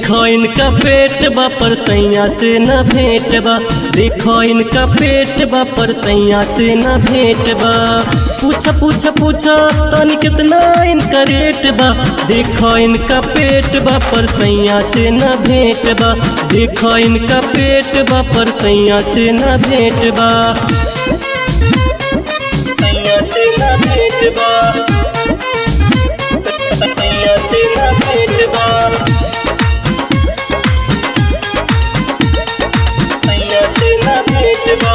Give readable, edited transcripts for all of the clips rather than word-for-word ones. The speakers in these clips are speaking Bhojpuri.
देखो इनका पेट बा पर सैया से न भेंट बा। देखो इनका पेट बा पर सैया से न भेंट बा। पूछा पूछा पूछा तनी कितना इनका रेट बा। देखो इनका पेट बा पर सैया से न भेंट बा। देखो इनका पेट बा पर सैया से न भेंट बा। सैया से न भेंट बा। सैया से न भेंट बा। सैया से न भेंट बा।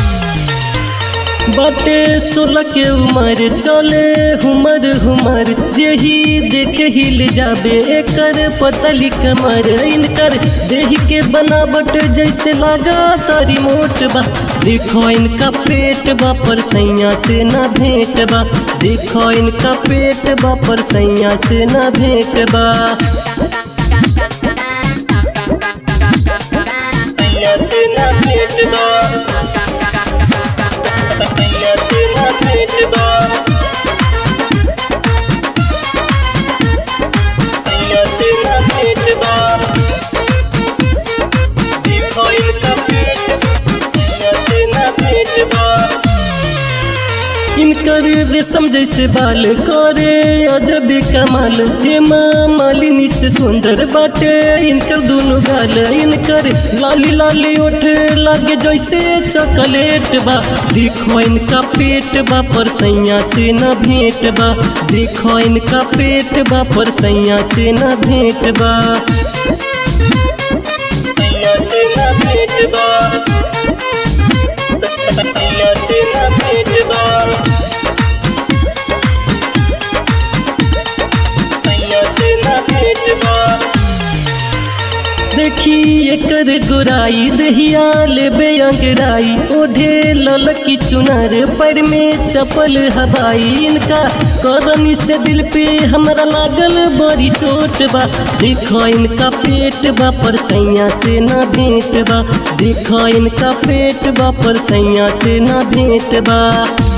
बाटे 16 के उम्र चले हुमर हुमर जेही देखे हिल जाबे एकर पतली कमर। इनकर देह के बनावट जैसे लागा तारी मोट बा। देखो इनका पेट बा पर सैया से न भेंट बा। देखो इनका पेट बा पर सैया से न भेंट बा। सैया से न भेंट बा। सैया से न भेंट बा। सैया से न भेंट बा। देखो इनका पेट सैया से न भेंट बा। इनकर रेशम जैसे बाल करे अजब कमाल। हेमा मालिनी से सुंदर बाटे इनकर दोनों गाल। इनकर लाली लाली ओठ लागे जैसे चॉकलेट बा। देखो इनका पेट बा पर सैया से न भेंट बा। देखो इनका पेट बा पर सैया से न भेंट बा। सैया से न भेंट बा। सैया से न भेंट बा। सैया से न भेंट बा। देखी एकर गोराई दहिया लेबे अंगराई। ओढ़े ललकी चुनर पैर में चपल हवाई। इनका करनी से दिल पे हमरा लागल बड़ी चोट बा। देखो इनका पेट बा पर सैया से न भेंट बा। देखो इनका पेट बा पर सैया से न भेंट बा।